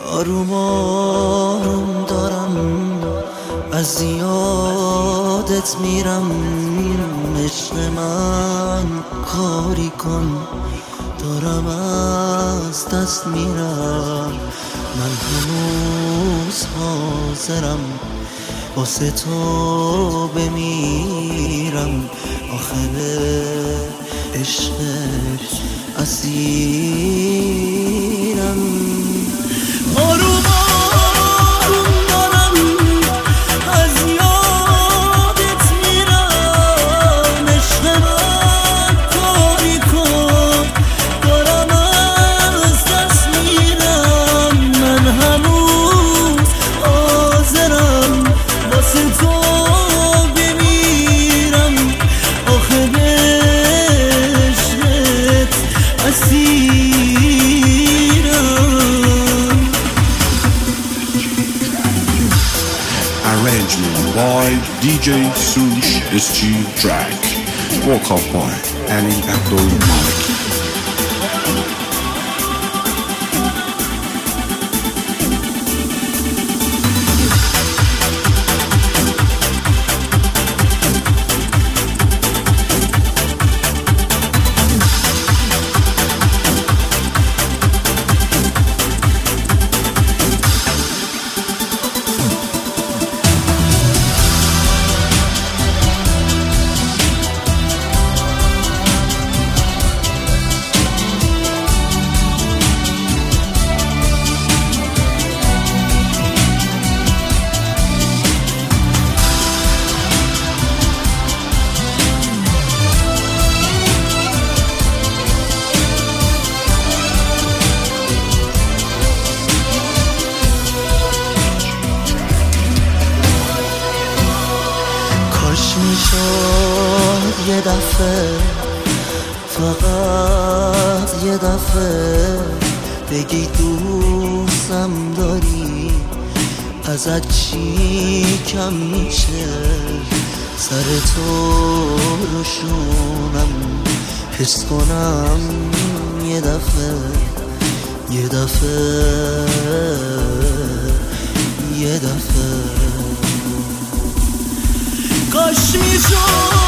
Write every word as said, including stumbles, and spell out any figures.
آروم آروم دارم از یادت میرم، عشق من کاری کن دارم از دست میرم. من هنوز حاضرم واسه تو بمیرم، آخر عشقت اسیرم. آروم آروم دارم از یادت میرم، عشق من کاری کن دارم از دست میرم. من هنوز حاضرم واسه تو بمیرم، آخه عشقت اسیرم. Arrangement by دی جی Sush اس جی Track. Vocal by Ali Abdul Malik. کاش میشد یه دفعه، فقط یه دفعه بگی دوستم داری، ازت چی کم میشه سر تو روشونم، حس کنم یه دفعه یه دفعه یه دفعه. کاش میشد